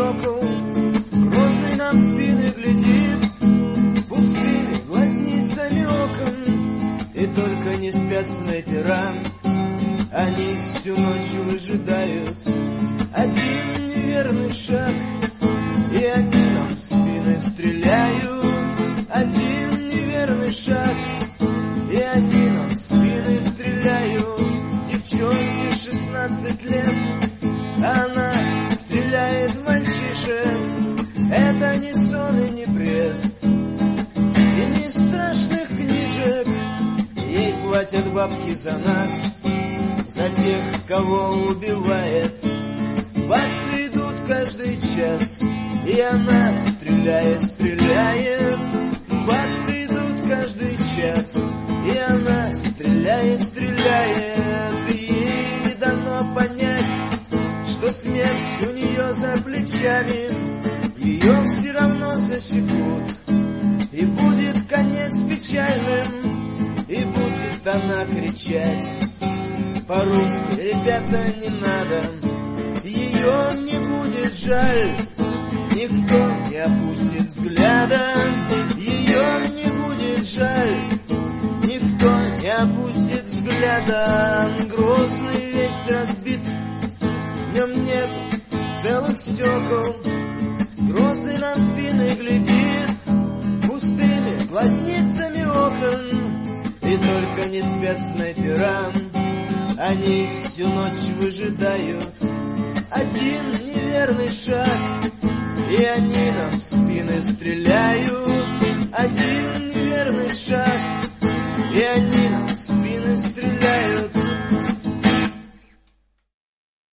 сокол, грозный нам в спины глядит, пустыми глазницами окон. И только не спят снайпера, они всю ночь выжидают. Один неверный шаг, и они нам в спины стреляют. Один неверный шаг, и они нам в спины стреляют. Девчонке 16 лет, она стреляет в мальчишек. Это не сон и не бред, и не страшных книжек. Ей платят бабки за нас, за тех, кого убивает. Баксы идут каждый час, и она стреляет, стреляет. Баксы идут каждый час, и она стреляет, стреляет. И ей не дано понять, что смерть у нее за плечами. Ее все равно засекут, и будет конец печальным. И будет она кричать по-русски: ребята, не надо. Ее не будет жаль, никто не опустит взгляда. Ее не будет жаль, никто не опустит взгляда. Грозный весь разбит, в нем нет целых стекол. Грозный нам в спины глядит, пустыми глазницами окон. И только не спят снайпера, они всю ночь выжидают. Один неверный шаг, и они нам в спины стреляют. Один неверный шаг, и они